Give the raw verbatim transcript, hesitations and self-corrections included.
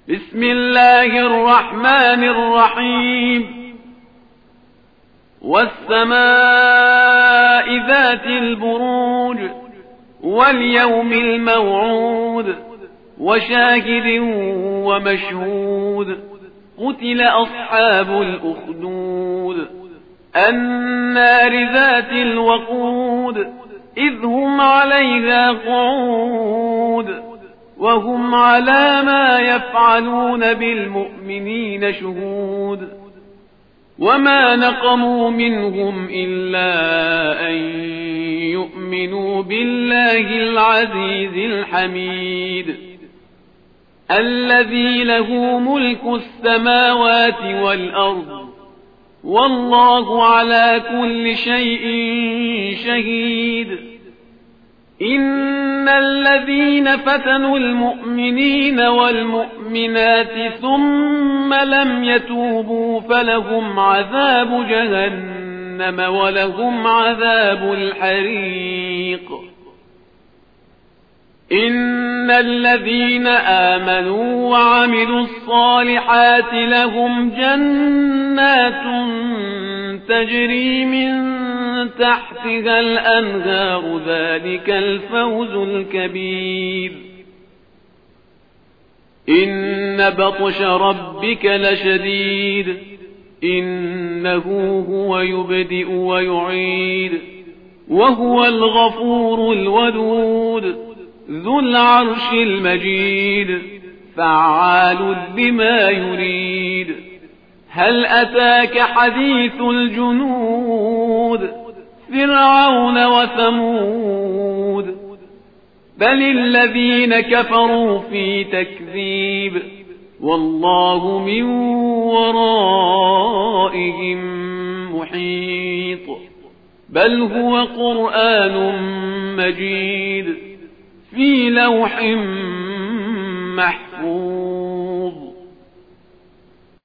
بسم الله الرحمن الرحيم والسماء ذات البروج واليوم الموعود وشاهد ومشهود قتل أصحاب الأخدود النار ذات الوقود إذ هم عليها قعود وهم على ما يفعلون بالمؤمنين شهود وما نقموا منهم إلا أن يؤمنوا بالله العزيز الحميد الذي له ملك السماوات والأرض والله على كل شيء شهيد إن الذين فتنوا المؤمنين والمؤمنات ثم لم يتوبوا فلهم عذاب جهنم ولهم عذاب الحريق إن الذين آمنوا وعملوا الصالحات لهم جنات تجري من تحتها الأنهار ذلك الفوز الكبير إن بطش ربك لشديد إنه هو يبدئ ويعيد وهو الغفور الودود ذو العرش المجيد فعال لما يريد هل أتاك حديث الجنود فرعون وثمود بل الذين كفروا في تكذيب والله من ورائهم محيط بل هو قرآن مجيد في لوح محفوظ